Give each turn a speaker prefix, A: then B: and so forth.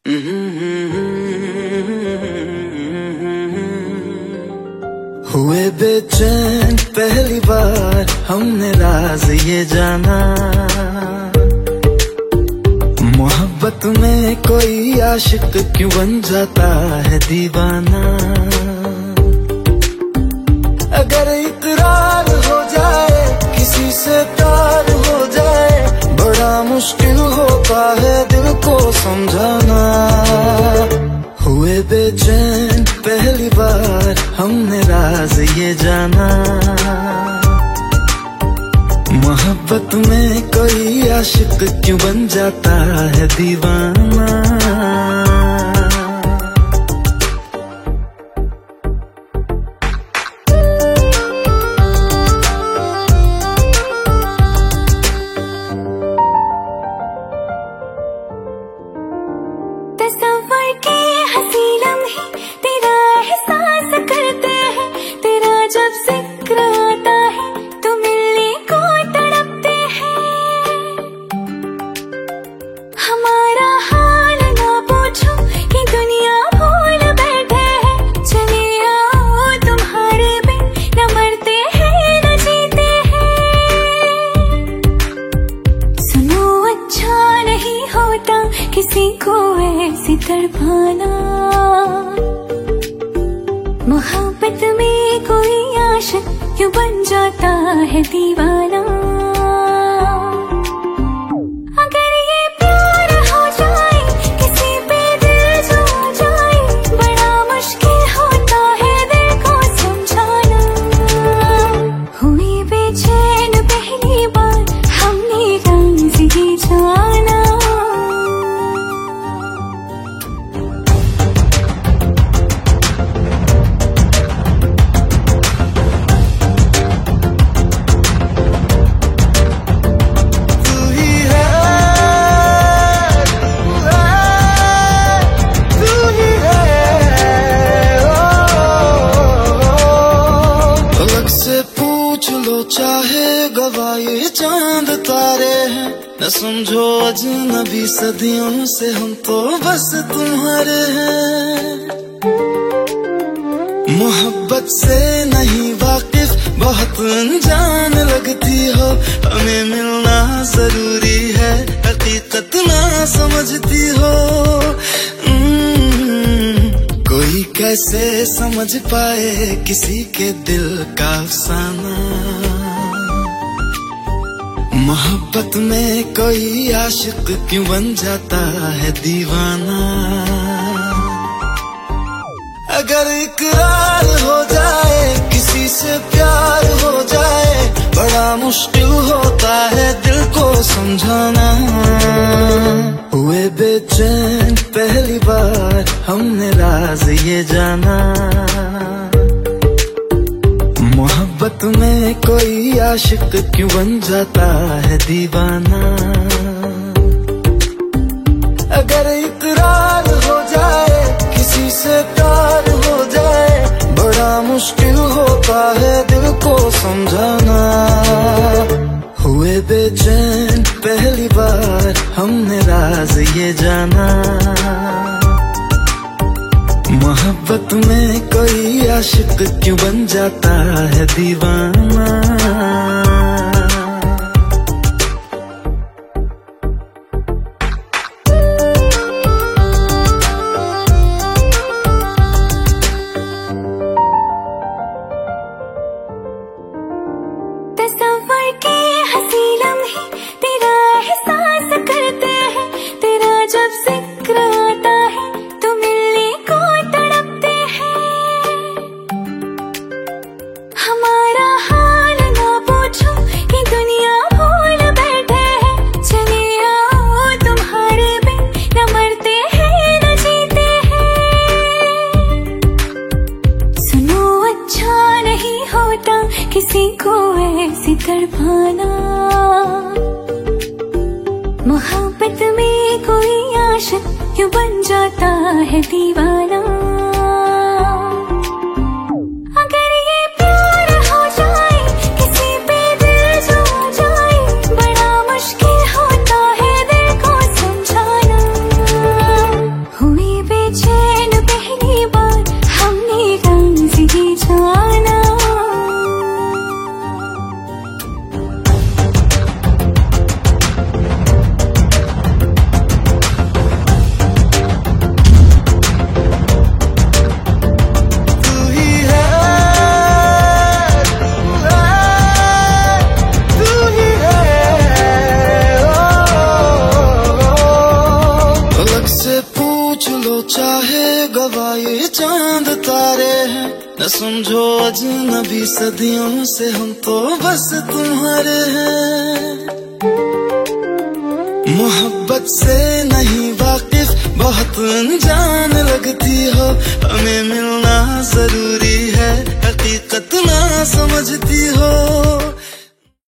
A: हुए बेचैन पहली बार हमने राज ये जाना, मोहब्बत में कोई आशिक क्यों बन जाता है दीवाना। अगर इकरार हो जाए किसी से प्यार हो जाए, बड़ा मुश्किल होता है दिल को समझाना। हुए बेचैन पहली बार हमने राज ये जाना, मोहब्बत में कोई आशिक क्यों बन जाता है दीवाना।
B: तस्वर के हंसी लम्हे तेरा एहसास करते हैं, तेरा जब जिक्र आता है तो मिलने को तड़पते हैं। हमारा हाल ना पूछो ये दुनिया भूल बैठे हैं, चले आओ तुम्हारे बिन न मरते हैं न जीते हैं। सुनो अच्छा नहीं होता किसी को ऐसी तड़पाना, मोहब्बत में कोई आशिक क्यों बन जाता है दीवाना। अगर ये प्यार हो जाए किसी पे दिल जो जाए, बड़ा मुश्किल होता है दिल को समझाना। हुई बेचैन पहली बार हमने राज ये जाना।
A: चाहे गवाए चांद तारे हैं, न समझो अजनबी सदियों से हम तो बस तुम्हारे हैं। मोहब्बत से नहीं वाकिफ बहुत अनजान लगती हो, हमें मिलना जरूरी है हकीकत ना समझती हो। कोई कैसे समझ पाए किसी के दिल का अफसाना, मोहब्बत में कोई आशिक क्यों बन जाता है दीवाना। अगर इकरार हो जाए किसी से प्यार हो जाए, बड़ा मुश्किल होता है दिल को समझाना। हुए बेचैन पहली बार हमने राज ये जाना, मोहब्बत में कोई आशिक क्यों बन जाता है दीवाना। अगर इकरार हो जाए किसी से प्यार हो जाए, बड़ा मुश्किल होता है दिल को समझाना। हुए बेचैन पहली बार हमने राज ये जाना, मोहब्बत में कोई आशिक क्यों बन जाता है दीवाना।
B: तस्वर के हंसी लम्हे तेरा एहसास करते हैं, तेरा जब जिक्र आता है तो मिलने को तड़पते हैं। हमारा हाल ना पूछो ये दुनिया भूल बैठे हैं, चले आओ तुम्हारे बिन न मरते हैं न जीते हैं। सुनो अच्छा नहीं होता किसी को ऐसी तड़पाना, मोहब्बत में कोई आशिक क्यों बन जाता है दीवाना। अगर ये प्यार हो जाए किसी पे दिल जो जाए, बड़ा मुश्किल होता है दिल को समझाना।
A: न समझो अजनबी सदियों से हम तो बस तुम्हारे हैं। मोहब्बत से नहीं वाकिफ बहुत अनजान लगती हो, हमें मिलना जरूरी है हकीकत ना समझती हो।